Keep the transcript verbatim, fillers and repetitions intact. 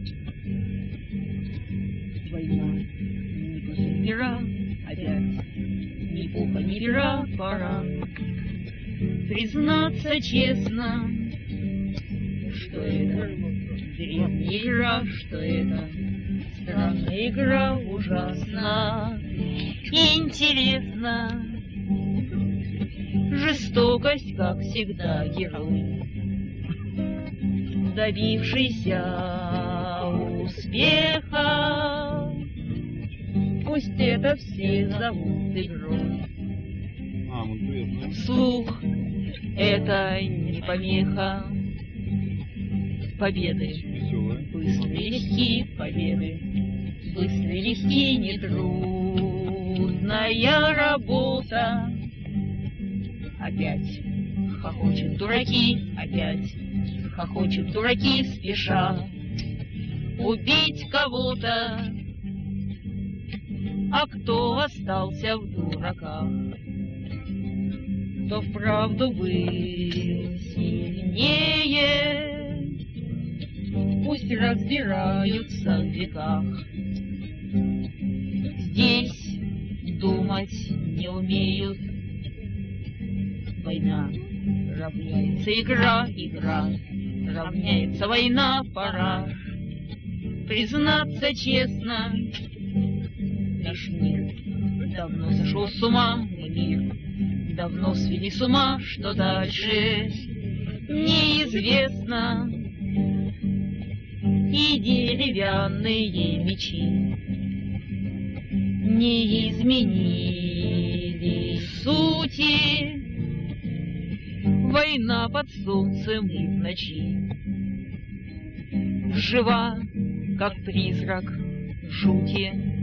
Война, ни пуха, ни пера, опять, ни пуха, ни пера, пора признаться честно, что это древняя игра, что это странная игра, ужасно интересно. Жестокость, как всегда, герой, добившийся успеха. Пусть это все зовут игрой. Слух — это не помеха. Победы быстрые, легкие, победы быстрые, легкие, нетрудная работа. Опять хохочут дураки, опять хохочут дураки, спеша убить кого-то. А кто остался в дураках, кто вправду был сильнее, пусть разбираются в веках. Здесь думать не умеют. Война равняется игра, игра равняется война, пора признаться честно. Наш мир давно сошел с ума, мы мир давно свели с ума, что дальше неизвестно. И деревянные мечи не изменили сути. Война под солнцем и в ночи жива, как призрак жути.